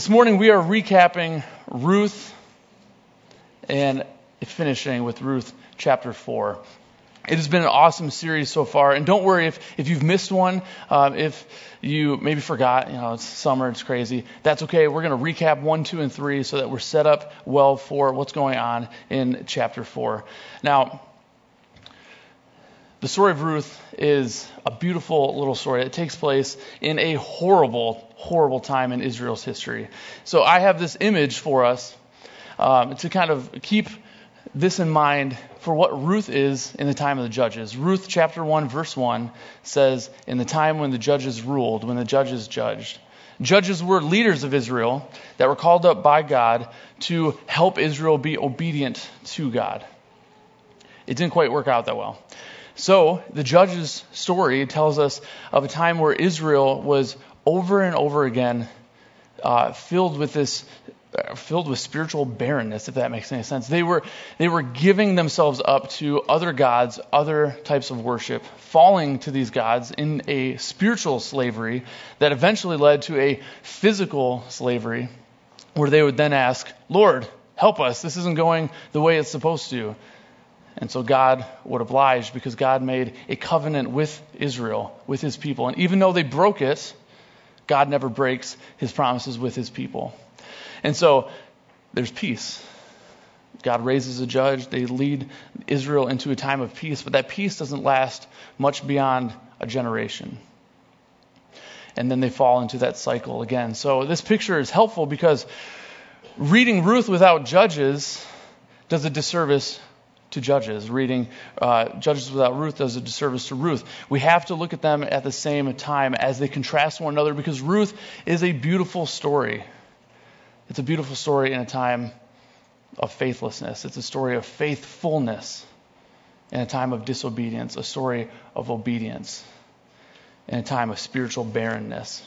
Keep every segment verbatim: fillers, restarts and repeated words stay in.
This morning we are recapping Ruth and finishing with Ruth chapter four. It has been an awesome series so far, and don't worry if, if you've missed one, um, if you maybe forgot, you know, it's summer, it's crazy, that's okay. We're going to recap one, two, and three so that we're set up well for what's going on in chapter four. Now, the story of Ruth is a beautiful little story. It takes place in a horrible, horrible time in Israel's history. So I have this image for us um, to kind of keep this in mind for what Ruth is in the time of the judges. Ruth chapter one, verse one says, in the time when the judges ruled, when the judges judged. Judges were leaders of Israel that were called up by God to help Israel be obedient to God. It didn't quite work out that well. So the judges' story tells us of a time where Israel was over and over again uh, filled with this, uh, filled with spiritual barrenness, if that makes any sense. They were they were giving themselves up to other gods, other types of worship, falling to these gods in a spiritual slavery that eventually led to a physical slavery, where they would then ask, "Lord, help us! This isn't going the way it's supposed to." And so God would oblige because God made a covenant with Israel, with his people. And even though they broke it, God never breaks his promises with his people. And so there's peace. God raises a judge. They lead Israel into a time of peace. But that peace doesn't last much beyond a generation. And then they fall into that cycle again. So this picture is helpful because reading Ruth without Judges does a disservice to Judges. Reading uh, Judges without Ruth does a disservice to Ruth. We have to look at them at the same time as they contrast one another because Ruth is a beautiful story. It's a beautiful story in a time of faithlessness. It's a story of faithfulness in a time of disobedience, a story of obedience in a time of spiritual barrenness.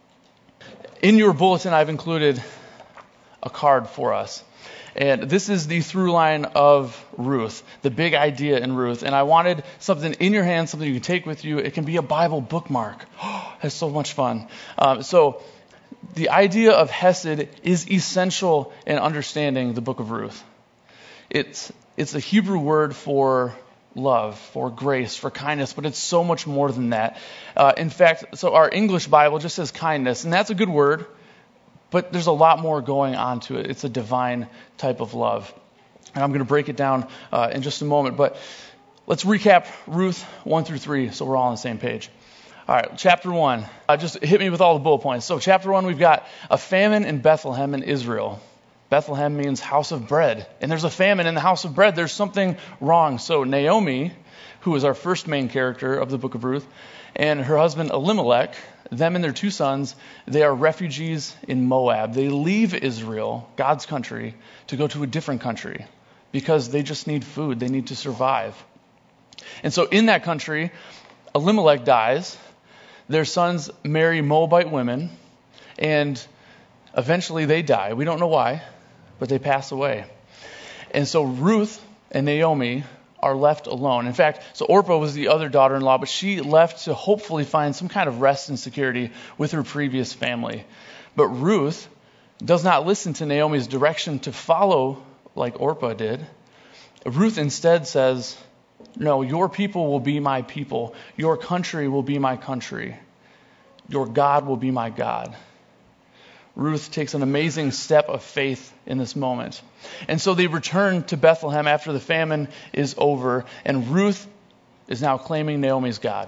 In your bulletin, I've included a card for us. And this is the through line of Ruth, the big idea in Ruth. And I wanted something in your hand, something you can take with you. It can be a Bible bookmark. Oh, that's so much fun. Um, so the idea of Hesed is essential in understanding the book of Ruth. It's, it's a Hebrew word for love, for grace, for kindness, but it's so much more than that. Uh, in fact, so our English Bible just says kindness, and that's a good word. But there's a lot more going on to it. It's a divine type of love. And I'm going to break it down uh, in just a moment. But let's recap Ruth one through three so we're all on the same page. All right, chapter one. Uh, just hit me with all the bullet points. So chapter one, we've got a famine in Bethlehem in Israel. Bethlehem means house of bread. And there's a famine in the house of bread. There's something wrong. So Naomi, who is our first main character of the book of Ruth, and her husband Elimelech, them and their two sons, they are refugees in Moab. They leave Israel, God's country, to go to a different country because they just need food. They need to survive. And so in that country, Elimelech dies. Their sons marry Moabite women, and eventually they die. We don't know why, but they pass away. And so Ruth and Naomi are left alone. In fact, so Orpah was the other daughter-in-law, but she left to hopefully find some kind of rest and security with her previous family. But Ruth does not listen to Naomi's direction to follow like Orpah did. Ruth instead says, no, your people will be my people. Your country will be my country. Your God will be my God. Ruth takes an amazing step of faith in this moment. And so they return to Bethlehem after the famine is over, and Ruth is now claiming Naomi's God.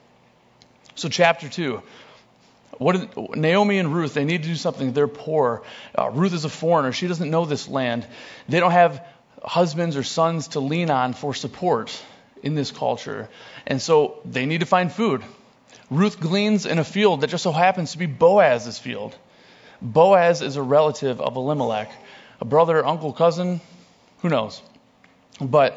So chapter two. What is, Naomi and Ruth, they need to do something. They're poor. Uh, Ruth is a foreigner. She doesn't know this land. They don't have husbands or sons to lean on for support in this culture. And so they need to find food. Ruth gleans in a field that just so happens to be Boaz's field. Boaz is a relative of Elimelech, a brother, uncle, cousin, who knows? But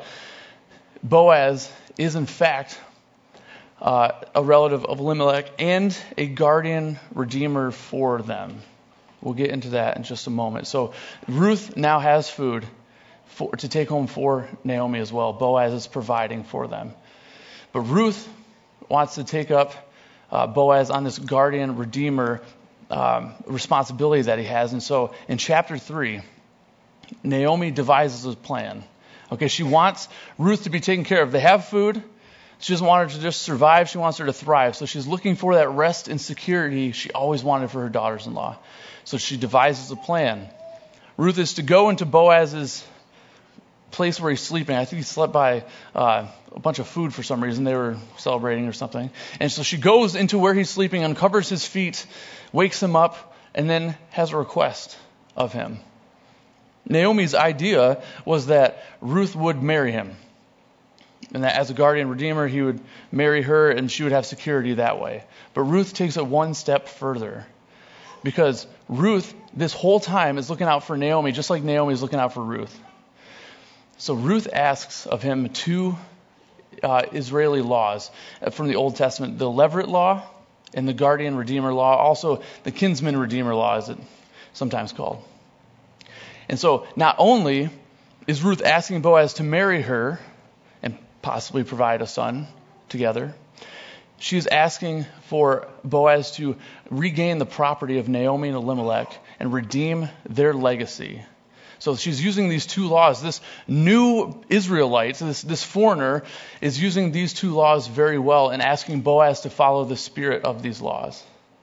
Boaz is in fact uh, a relative of Elimelech and a guardian redeemer for them. We'll get into that in just a moment. So Ruth now has food for, to take home for Naomi as well. Boaz is providing for them. But Ruth wants to take up uh, Boaz on this guardian redeemer um, responsibility that he has. And so in chapter three, Naomi devises a plan. Okay, she wants Ruth to be taken care of. They have food. She doesn't want her to just survive. She wants her to thrive. So she's looking for that rest and security she always wanted for her daughters-in-law. So she devises a plan. Ruth is to go into Boaz's place where he's sleeping. I think he slept by uh, a bunch of food for some reason. They were celebrating or something. And so she goes into where he's sleeping, uncovers his feet, wakes him up, and then has a request of him. Naomi's idea was that Ruth would marry him, and that as a guardian redeemer, he would marry her and she would have security that way. But Ruth takes it one step further, because Ruth, this whole time, is looking out for Naomi, just like Naomi is looking out for Ruth. So Ruth asks of him two uh, Israeli laws from the Old Testament, the Levirate law and the guardian redeemer law, also the kinsman redeemer law, as it's sometimes called. And so not only is Ruth asking Boaz to marry her and possibly provide a son together, she's asking for Boaz to regain the property of Naomi and Elimelech and redeem their legacy. So she's using these two laws. This new Israelite, this, this foreigner, is using these two laws very well and asking Boaz to follow the spirit of these laws.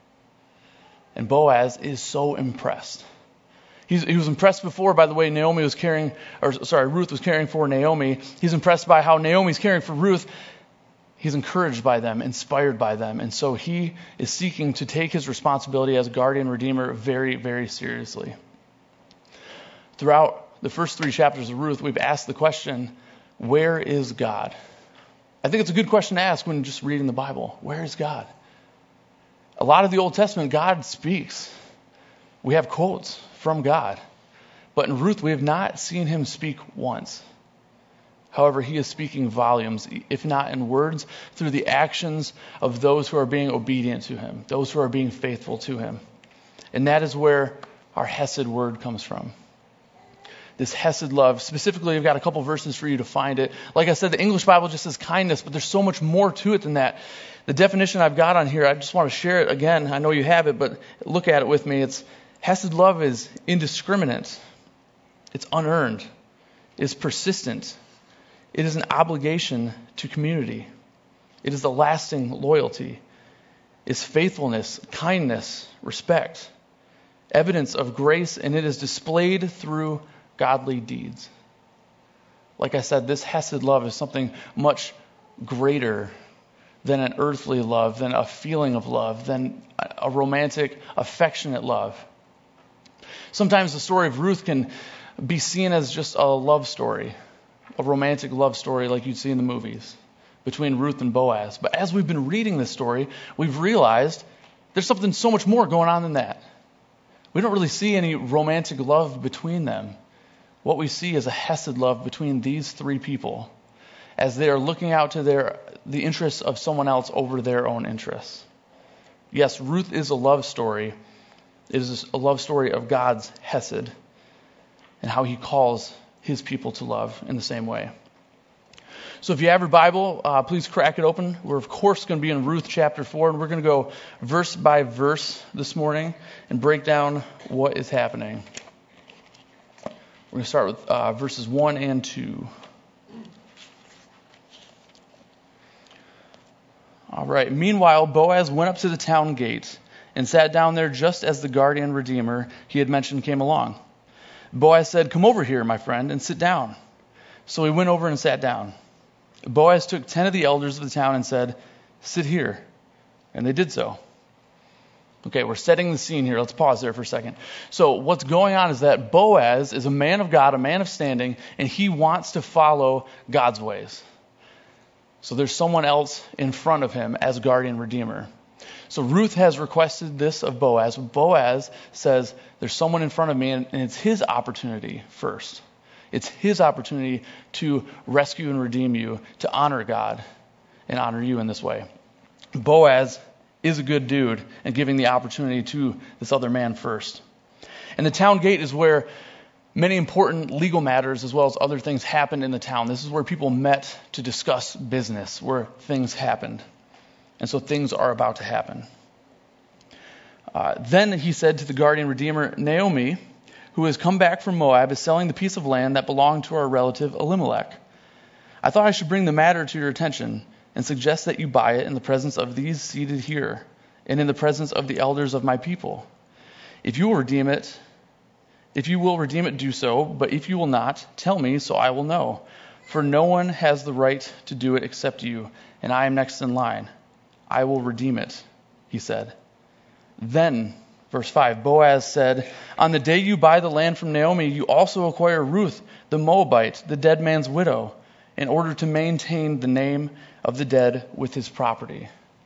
And Boaz is so impressed. He's, he was impressed before by the way Naomi was caring, or sorry, Ruth was caring for Naomi. He's impressed by how Naomi's caring for Ruth. He's encouraged by them, inspired by them. And so he is seeking to take his responsibility as guardian redeemer very, very seriously. Throughout the first three chapters of Ruth, we've asked the question, where is God? I think it's a good question to ask when just reading the Bible. Where is God? A lot of the Old Testament, God speaks. We have quotes from God. But in Ruth, we have not seen him speak once. However, he is speaking volumes, if not in words, through the actions of those who are being obedient to him, those who are being faithful to him. And that is where our Hesed word comes from. This Hesed love. Specifically, I've got a couple verses for you to find it. Like I said, the English Bible just says kindness, but there's so much more to it than that. The definition I've got on here, I just want to share it again. I know you have it, but look at it with me. It's Hesed love is indiscriminate. It's unearned. It's persistent. It is an obligation to community. It is a lasting loyalty. It's faithfulness, kindness, respect, evidence of grace, and it is displayed through godly deeds. Like I said, this Hesed love is something much greater than an earthly love, than a feeling of love, than a romantic, affectionate love. Sometimes the story of Ruth can be seen as just a love story, a romantic love story like you'd see in the movies between Ruth and Boaz. But as we've been reading this story, we've realized there's something so much more going on than that. We don't really see any romantic love between them. What we see is a Hesed love between these three people as they are looking out to their the interests of someone else over their own interests. Yes, Ruth is a love story. It is a love story of God's Hesed and how he calls his people to love in the same way. So if you have your Bible, uh, please crack it open. We're, of course, going to be in Ruth chapter four, and we're going to go verse by verse this morning and break down what is happening. We're going to start with uh, verses one and two. All right. Meanwhile, Boaz went up to the town gate and sat down there just as the guardian redeemer he had mentioned came along. Boaz said, "Come over here, my friend, and sit down." So he went over and sat down. Boaz took ten of the elders of the town and said, "Sit here." And they did so. Okay, we're setting the scene here. Let's pause there for a second. So what's going on is that Boaz is a man of God, a man of standing, and he wants to follow God's ways. So there's someone else in front of him as guardian redeemer. So Ruth has requested this of Boaz. Boaz says, there's someone in front of me, and it's his opportunity first. It's his opportunity to rescue and redeem you, to honor God and honor you in this way. Boaz is a good dude and giving the opportunity to this other man first. And the town gate is where many important legal matters as well as other things happened in the town. This is where people met to discuss business, where things happened. And so things are about to happen. Uh, then he said to the guardian redeemer, Naomi, who has come back from Moab, is selling the piece of land that belonged to our relative Elimelech. I thought I should bring the matter to your attention and suggest that you buy it in the presence of these seated here and in the presence of the elders of my people. If you will redeem it, if you will redeem it, do so. But if you will not, tell me, so I will know. For no one has the right to do it except you, and I am next in line. I will redeem it, he said. Then, verse five, Boaz said, on the day you buy the land from Naomi, you also acquire Ruth, the Moabite, the dead man's widow, in order to maintain the name of the dead with his property.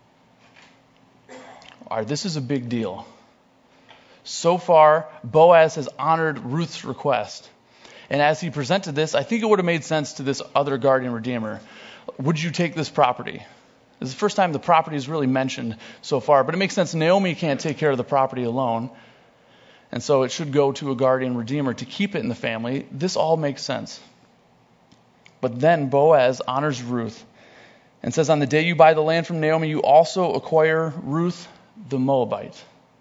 All right, this is a big deal. So far, Boaz has honored Ruth's request. And as he presented this, I think it would have made sense to this other guardian redeemer. Would you take this property? This is the first time the property is really mentioned so far, but it makes sense. Naomi can't take care of the property alone, and so it should go to a guardian redeemer to keep it in the family. This all makes sense. But then Boaz honors Ruth and says, on the day you buy the land from Naomi, you also acquire Ruth the Moabite.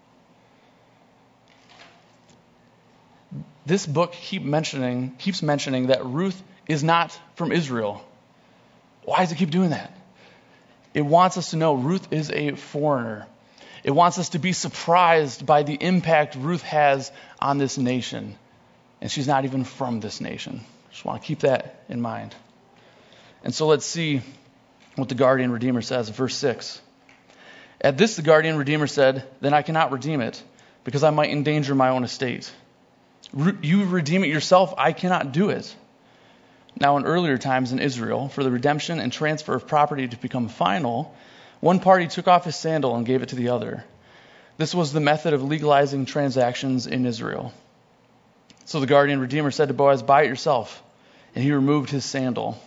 This book keep mentioning, keeps mentioning that Ruth is not from Israel. Why does it keep doing that? It wants us to know Ruth is a foreigner. It wants us to be surprised by the impact Ruth has on this nation. And she's not even from this nation. Just want to keep that in mind. And so let's see what the guardian redeemer says in verse six. At this the guardian redeemer said, then I cannot redeem it, because I might endanger my own estate. You redeem it yourself, I cannot do it. Now in earlier times in Israel, for the redemption and transfer of property to become final, one party took off his sandal and gave it to the other. This was the method of legalizing transactions in Israel. So the guardian redeemer said to Boaz, buy it yourself. And he removed his sandal.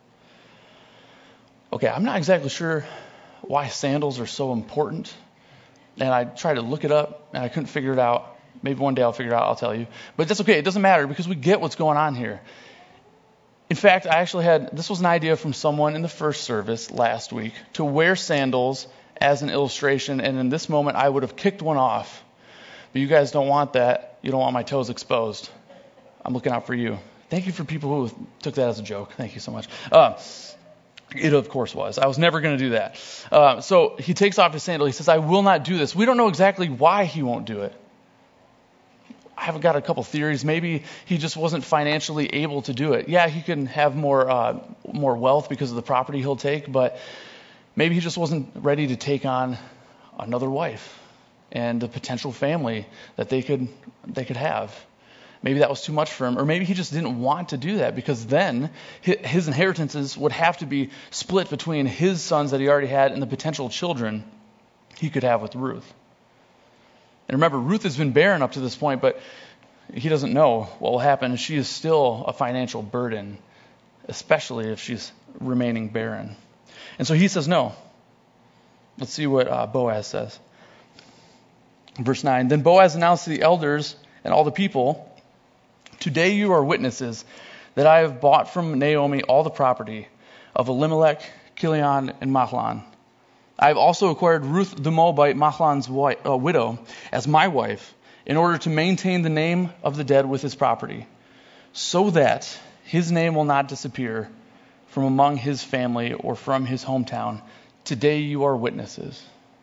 Okay, I'm not exactly sure why sandals are so important. And I tried to look it up, and I couldn't figure it out. Maybe one day I'll figure it out, I'll tell you. But that's okay, it doesn't matter, because we get what's going on here. In fact, I actually had, this was an idea from someone in the first service last week, to wear sandals as an illustration, and in this moment I would have kicked one off. But you guys don't want that. You don't want my toes exposed. I'm looking out for you. Thank you for people who took that as a joke. Thank you so much. Uh, it, of course, was. I was never going to do that. Uh, so he takes off his sandal. He says, I will not do this. We don't know exactly why he won't do it. I've got a couple theories. Maybe he just wasn't financially able to do it. Yeah, he can have more uh, more wealth because of the property he'll take, but maybe he just wasn't ready to take on another wife and the potential family that they could they could have. Maybe that was too much for him, or maybe he just didn't want to do that, because then his inheritances would have to be split between his sons that he already had and the potential children he could have with Ruth. And remember, Ruth has been barren up to this point, but he doesn't know what will happen. She is still a financial burden, especially if she's remaining barren. And so he says no. Let's see what uh, Boaz says. Verse nine, then Boaz announced to the elders and all the people, today you are witnesses that I have bought from Naomi all the property of Elimelech, Chilion, and Mahlon. I have also acquired Ruth the Moabite, Mahlon's wife, uh, widow, as my wife, in order to maintain the name of the dead with his property, so that his name will not disappear from among his family or from his hometown. Today you are witnesses.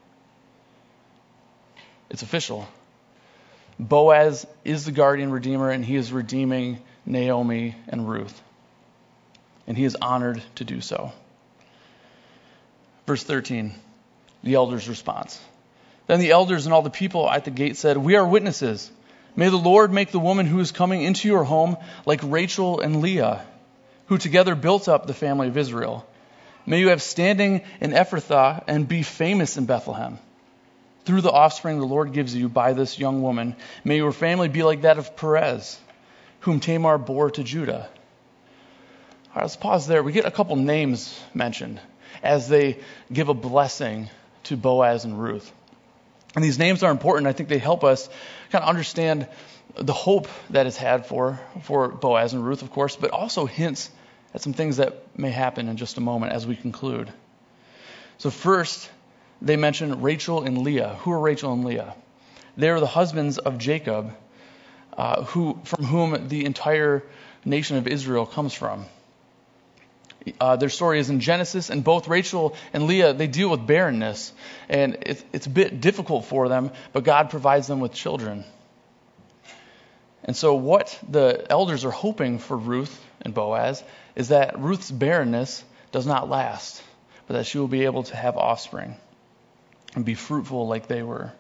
It's official. Boaz is the guardian redeemer, and he is redeeming Naomi and Ruth. And he is honored to do so. Verse thirteen, the elders' response. Then the elders and all the people at the gate said, we are witnesses. May the Lord make the woman who is coming into your home like Rachel and Leah, who together built up the family of Israel. May you have standing in Ephrathah and be famous in Bethlehem. Through the offspring the Lord gives you by this young woman, may your family be like that of Perez, whom Tamar bore to Judah. All right, let's pause there. We get a couple names mentioned as they give a blessing to Boaz and Ruth. And these names are important. I think they help us kind of understand the hope that is had for, for Boaz and Ruth, of course, but also hints at some things that may happen in just a moment as we conclude. So first, they mention Rachel and Leah. Who are Rachel and Leah? They are the husbands of Jacob, uh, who from whom the entire nation of Israel comes from. Uh, their story is in Genesis, and both Rachel and Leah, they deal with barrenness, and it's, it's a bit difficult for them, but God provides them with children. And so what the elders are hoping for Ruth and Boaz is that Ruth's barrenness does not last, but that she will be able to have offspring and be fruitful like they were.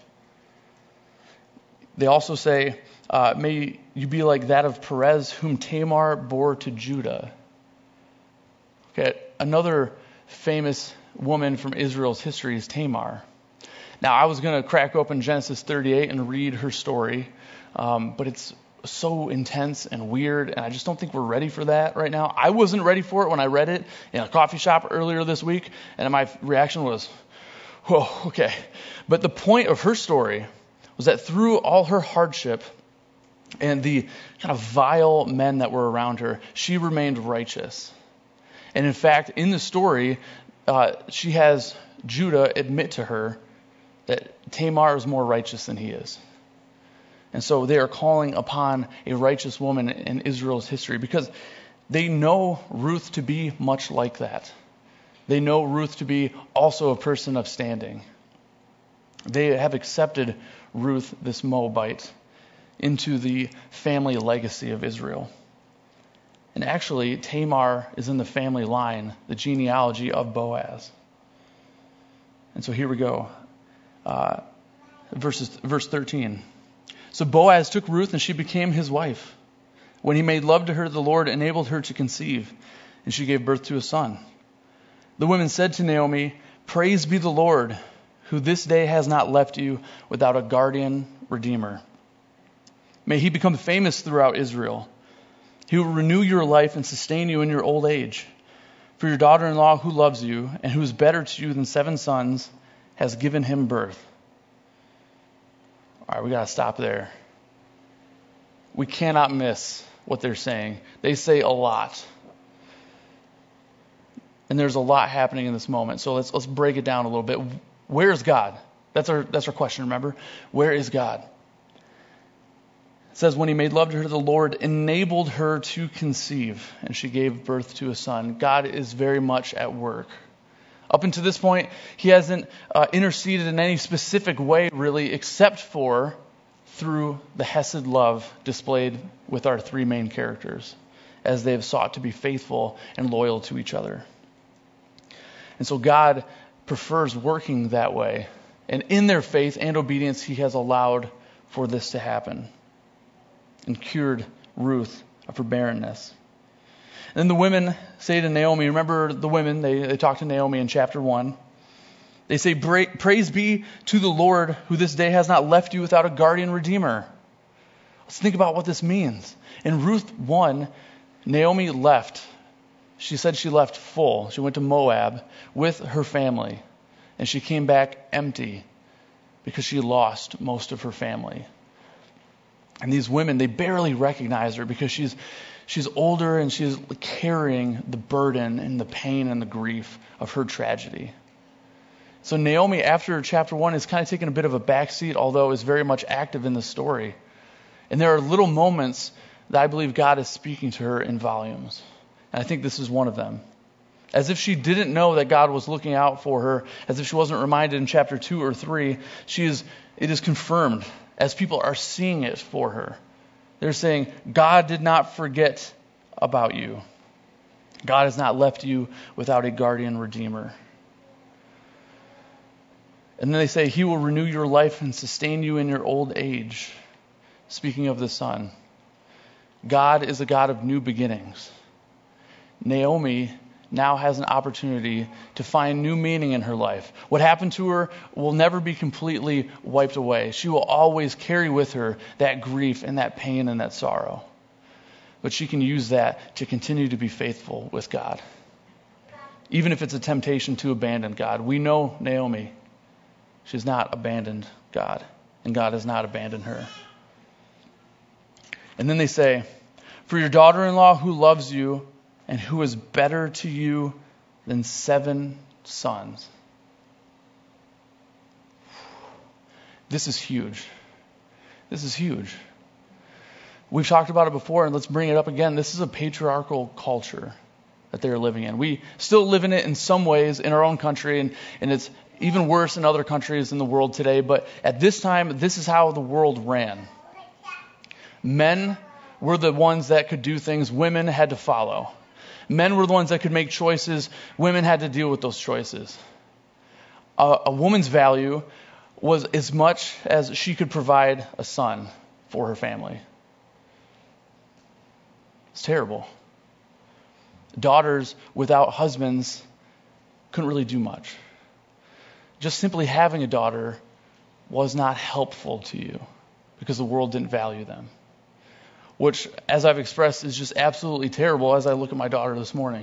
They also say, uh, may you be like that of Perez, whom Tamar bore to Judah. Okay, another famous woman from Israel's history is Tamar. Now, I was going to crack open Genesis thirty-eight and read her story, um, but it's so intense and weird, and I just don't think we're ready for that right now. I wasn't ready for it when I read it in a coffee shop earlier this week, and my reaction was, whoa, okay. But the point of her story was that through all her hardship and the kind of vile men that were around her, she remained righteous. And in fact, in the story, uh, she has Judah admit to her that Tamar is more righteous than he is. And so they are calling upon a righteous woman in Israel's history because they know Ruth to be much like that. They know Ruth to be also a person of standing. They have accepted Ruth, this Moabite, into the family legacy of Israel. And actually, Tamar is in the family line, the genealogy of Boaz. And so here we go. Uh, verses, verse thirteen. So Boaz took Ruth, and she became his wife. When he made love to her, the Lord enabled her to conceive, and she gave birth to a son. The women said to Naomi, "Praise be the Lord, who this day has not left you without a guardian redeemer. May he become famous throughout Israel. He will renew your life and sustain you in your old age. For your daughter-in-law who loves you and who is better to you than seven sons has given him birth." All right, we got to stop there. We cannot miss what they're saying. They say a lot. And there's a lot happening in this moment. So let's let's break it down a little bit. Where is God? That's our that's our question, remember? Where is God? It says, when he made love to her, the Lord enabled her to conceive, and she gave birth to a son. God is very much at work. Up until this point, he hasn't uh, interceded in any specific way, really, except for through the Hesed love displayed with our three main characters, as they have sought to be faithful and loyal to each other. And so God prefers working that way. And in their faith and obedience, he has allowed for this to happen and cured Ruth of her barrenness. And then the women say to Naomi, remember the women, they, they talk to Naomi in chapter one. They say, "Praise be to the Lord, who this day has not left you without a guardian redeemer." Let's think about what this means. In Ruth one, Naomi left. She said she left full. She went to Moab with her family. And she came back empty because she lost most of her family. And these women, they barely recognize her because she's she's older and she's carrying the burden and the pain and the grief of her tragedy. So Naomi, after chapter one, is kind of taking a bit of a backseat, although is very much active in the story. And there are little moments that I believe God is speaking to her in volumes. And I think this is one of them. As if she didn't know that God was looking out for her, as if she wasn't reminded in chapter two or three, she is. It is confirmed as people are seeing it for her. They're saying, God did not forget about you. God has not left you without a guardian redeemer. And then they say, he will renew your life and sustain you in your old age. Speaking of the son, God is a God of new beginnings. Naomi now has an opportunity to find new meaning in her life. What happened to her will never be completely wiped away. She will always carry with her that grief and that pain and that sorrow. But she can use that to continue to be faithful with God. Even if it's a temptation to abandon God. We know Naomi. She's not abandoned God. And God has not abandoned her. And then they say, for your daughter-in-law who loves you and who is better to you than seven sons. This is huge. This is huge. We've talked about it before, and let's bring it up again. This is a patriarchal culture that they're living in. We still live in it in some ways in our own country, and, and it's even worse in other countries in the world today. But at this time, this is how the world ran. Men were the ones that could do things women had to follow. Men were the ones that could make choices. Women had to deal with those choices. A, a woman's value was as much as she could provide a son for her family. It's terrible. Daughters without husbands couldn't really do much. Just simply having a daughter was not helpful to you because the world didn't value them. Which, as I've expressed, is just absolutely terrible as I look at my daughter this morning.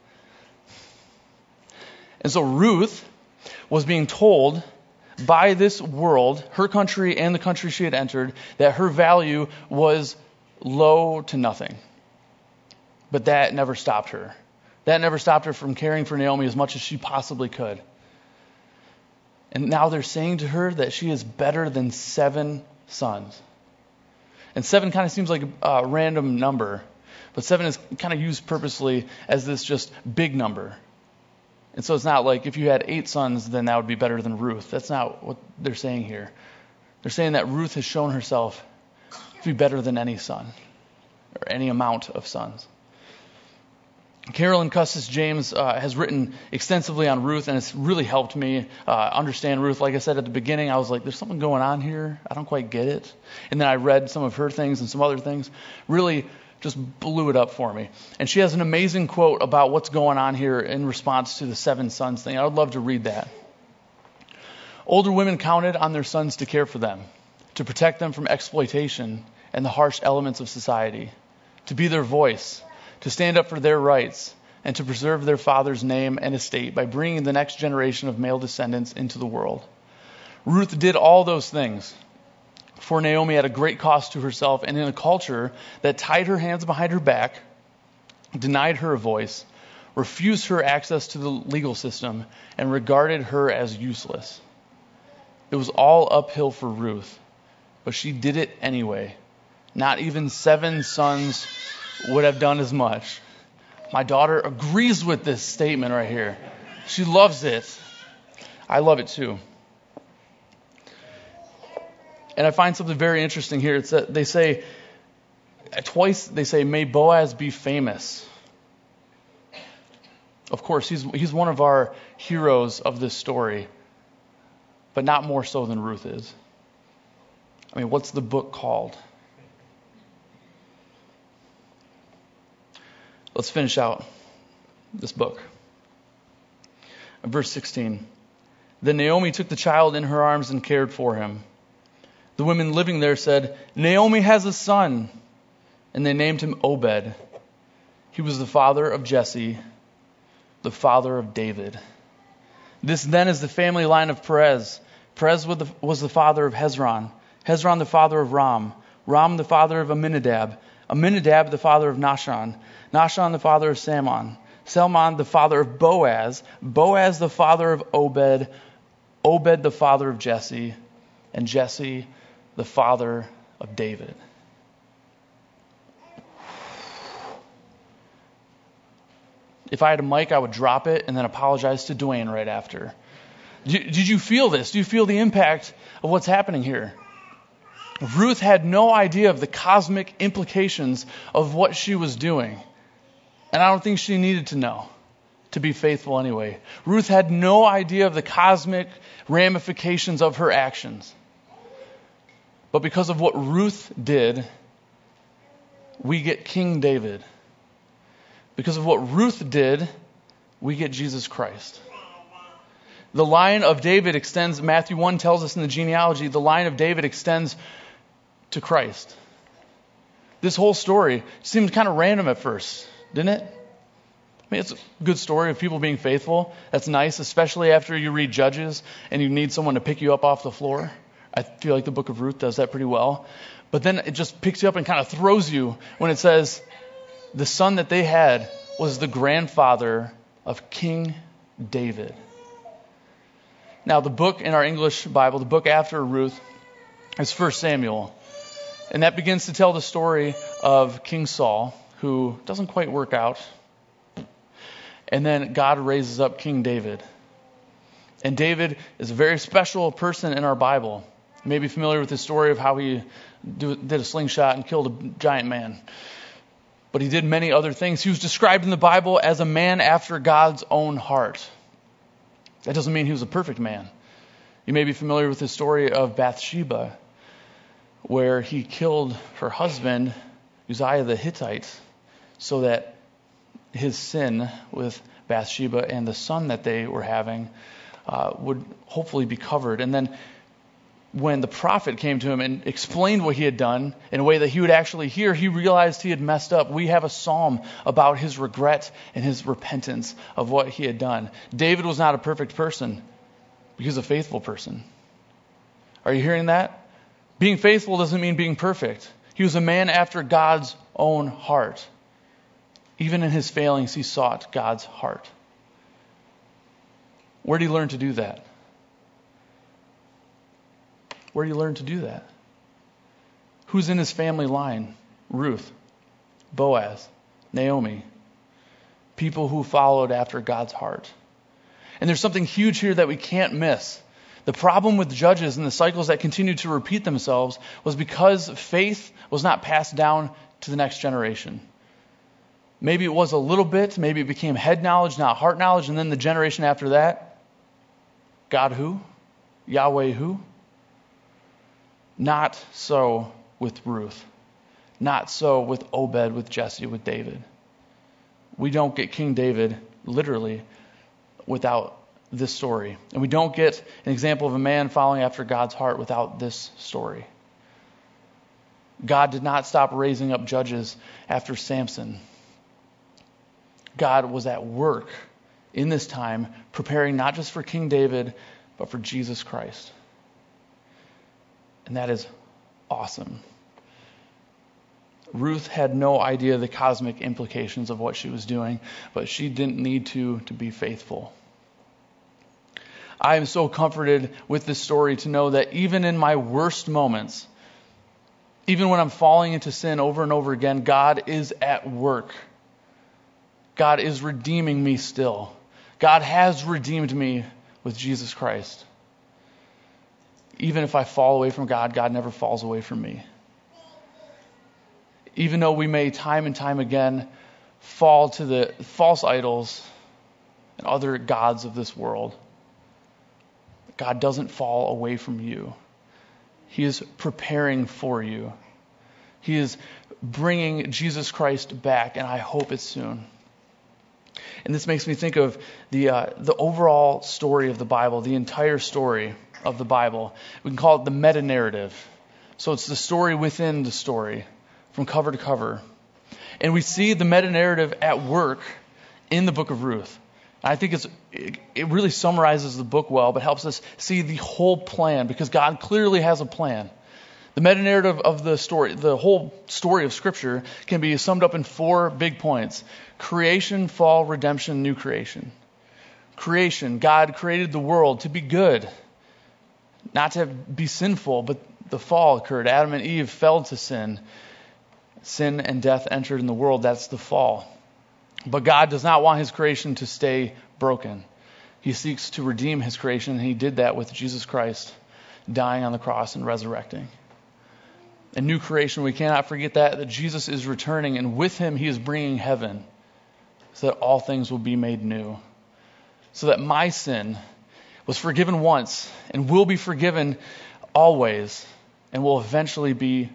And so Ruth was being told by this world, her country and the country she had entered, that her value was low to nothing. But that never stopped her. That never stopped her from caring for Naomi as much as she possibly could. And now they're saying to her that she is better than seven sons. And seven kind of seems like a random number, but seven is kind of used purposely as this just big number. And so it's not like if you had eight sons, then that would be better than Ruth. That's not what they're saying here. They're saying that Ruth has shown herself to be better than any son or any amount of sons. Carolyn Custis James uh, has written extensively on Ruth, and it's really helped me uh, understand Ruth. Like I said at the beginning, I was like, there's something going on here. I don't quite get it. And then I read some of her things and some other things. Really just blew it up for me. And she has an amazing quote about what's going on here in response to the seven sons thing. I would love to read that. Older women counted on their sons to care for them, to protect them from exploitation and the harsh elements of society, to be their voice, to stand up for their rights, and to preserve their father's name and estate by bringing the next generation of male descendants into the world. Ruth did all those things for Naomi at a great cost to herself and in a culture that tied her hands behind her back, denied her a voice, refused her access to the legal system, and regarded her as useless. It was all uphill for Ruth, but she did it anyway. Not even seven sons would have done as much. My daughter agrees with this statement right here. She loves it. I love it too. And I find something very interesting here. It's that they say, twice they say, may Boaz be famous. Of course, he's he's one of our heroes of this story, but not more so than Ruth is. I mean, what's the book called? Let's finish out this book. Verse sixteen. Then Naomi took the child in her arms and cared for him. The women living there said, Naomi has a son. And they named him Obed. He was the father of Jesse, the father of David. This then is the family line of Perez. Perez was the, was the father of Hezron. Hezron the father of Ram. Ram the father of Amminadab. Amminadab the father of Nahshon. Nahshon the father of Salmon. Salmon the father of Boaz. Boaz the father of Obed. Obed the father of Jesse. And Jesse the father of David. If I had a mic, I would drop it and then apologize to Dwayne right after. Did you feel this? Do you feel the impact of what's happening here? Ruth had no idea of the cosmic implications of what she was doing. And I don't think she needed to know to be faithful anyway. Ruth had no idea of the cosmic ramifications of her actions. But because of what Ruth did, we get King David. Because of what Ruth did, we get Jesus Christ. The line of David extends, Matthew one tells us in the genealogy, the line of David extends to Christ. This whole story seemed kind of random at first, didn't it? I mean, it's a good story of people being faithful. That's nice, especially after you read Judges and you need someone to pick you up off the floor. I feel like the book of Ruth does that pretty well. But then it just picks you up and kind of throws you when it says the son that they had was the grandfather of King David. Now, the book in our English Bible, the book after Ruth, is First Samuel. And that begins to tell the story of King Saul, who doesn't quite work out. And then God raises up King David. And David is a very special person in our Bible. You may be familiar with the story of how he do, did a slingshot and killed a giant man. But he did many other things. He was described in the Bible as a man after God's own heart. That doesn't mean he was a perfect man. You may be familiar with the story of Bathsheba, where he killed her husband, Uzziah the Hittite, so that his sin with Bathsheba and the son that they were having uh, would hopefully be covered. And then when the prophet came to him and explained what he had done in a way that he would actually hear, he realized he had messed up. We have a psalm about his regret and his repentance of what he had done. David was not a perfect person, but he was a faithful person. Are you hearing that? Being faithful doesn't mean being perfect. He was a man after God's own heart. Even in his failings, he sought God's heart. Where did he learn to do that? Where did he learn to do that? Who's in his family line? Ruth, Boaz, Naomi. People who followed after God's heart. And there's something huge here that we can't miss. The problem with judges and the cycles that continue to repeat themselves was because faith was not passed down to the next generation. Maybe it was a little bit, maybe it became head knowledge, not heart knowledge, and then the generation after that, God who? Yahweh who? Not so with Ruth. Not so with Obed, with Jesse, with David. We don't get King David, literally, without this story. And we don't get an example of a man following after God's heart without this story. God did not stop raising up judges after Samson. God was at work in this time, preparing not just for King David, but for Jesus Christ. And that is awesome. Ruth had no idea the cosmic implications of what she was doing, but she didn't need to to be faithful. I am so comforted with this story to know that even in my worst moments, even when I'm falling into sin over and over again, God is at work. God is redeeming me still. God has redeemed me with Jesus Christ. Even if I fall away from God, God never falls away from me. Even though we may time and time again fall to the false idols and other gods of this world, God doesn't fall away from you. He is preparing for you. He is bringing Jesus Christ back, and I hope it's soon. And this makes me think of the uh, the overall story of the Bible, the entire story of the Bible. We can call it the meta-narrative. So it's the story within the story, from cover to cover. And we see the meta-narrative at work in the book of Ruth. I think it's it, it really summarizes the book well, but helps us see the whole plan, because God clearly has a plan. The meta-narrative of the story, the whole story of Scripture, can be summed up in four big points. Creation, fall, redemption, new creation. Creation, God created the world to be good, not to be sinful, but the fall occurred. Adam and Eve fell to sin. Sin and death entered in the world. That's the fall. But God does not want his creation to stay broken. He seeks to redeem his creation, and he did that with Jesus Christ dying on the cross and resurrecting. And new creation, we cannot forget that, that Jesus is returning, and with him he is bringing heaven, so that all things will be made new. So that my sin was forgiven once and will be forgiven always, and will eventually be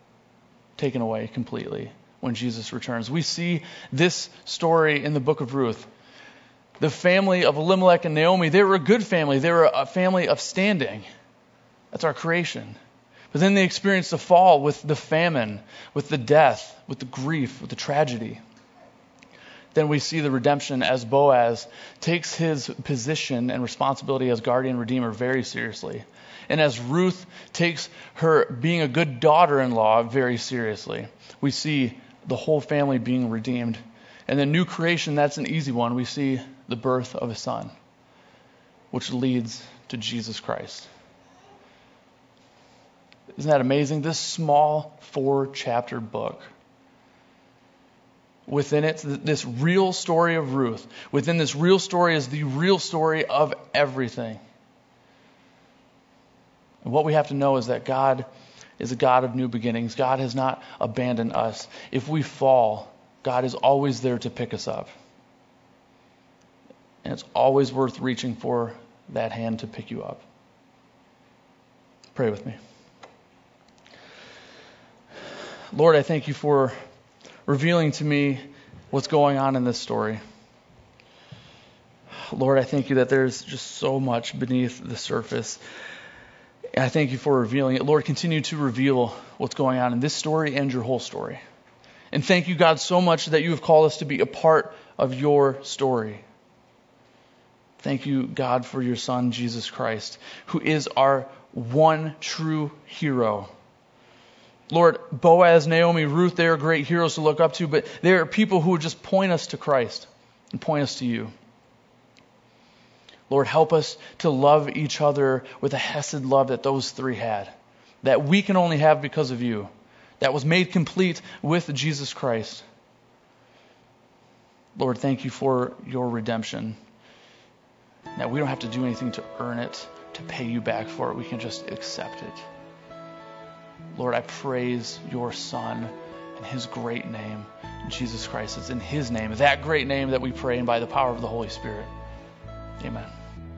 taken away completely when Jesus returns. We see this story in the book of Ruth. The family of Elimelech and Naomi, they were a good family. They were a family of standing. That's our creation. But then they experienced the fall with the famine, with the death, with the grief, with the tragedy. Then we see the redemption as Boaz takes his position and responsibility as guardian redeemer very seriously. And as Ruth takes her being a good daughter-in-law very seriously. We see the whole family being redeemed. And then new creation, that's an easy one. We see the birth of a son, which leads to Jesus Christ. Isn't that amazing? This small four-chapter book. Within it, this real story of Ruth. Within this real story is the real story of everything. And what we have to know is that God is a God of new beginnings. God has not abandoned us. If we fall, God is always there to pick us up. And it's always worth reaching for that hand to pick you up. Pray with me. Lord, I thank you for revealing to me what's going on in this story. Lord, I thank you that there's just so much beneath the surface. And I thank you for revealing it. Lord, continue to reveal what's going on in this story and your whole story. And thank you, God, so much that you have called us to be a part of your story. Thank you, God, for your Son, Jesus Christ, who is our one true hero. Lord, Boaz, Naomi, Ruth, they are great heroes to look up to, but they are people who would just point us to Christ and point us to you. Lord, help us to love each other with a hesed love that those three had, that we can only have because of you, that was made complete with Jesus Christ. Lord, thank you for your redemption, that we don't have to do anything to earn it, to pay you back for it. We can just accept it. Lord, I praise your Son in his great name, Jesus Christ. It's in his name, that great name, that we pray, and by the power of the Holy Spirit. Amen.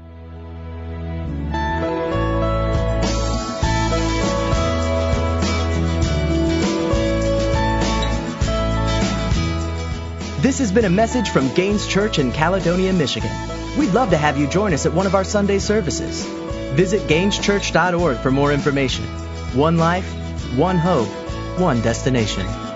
This has been a message from Gaines Church in Caledonia, Michigan. We'd love to have you join us at one of our Sunday services. Visit gaines church dot org for more information. One life, one hope, one destination.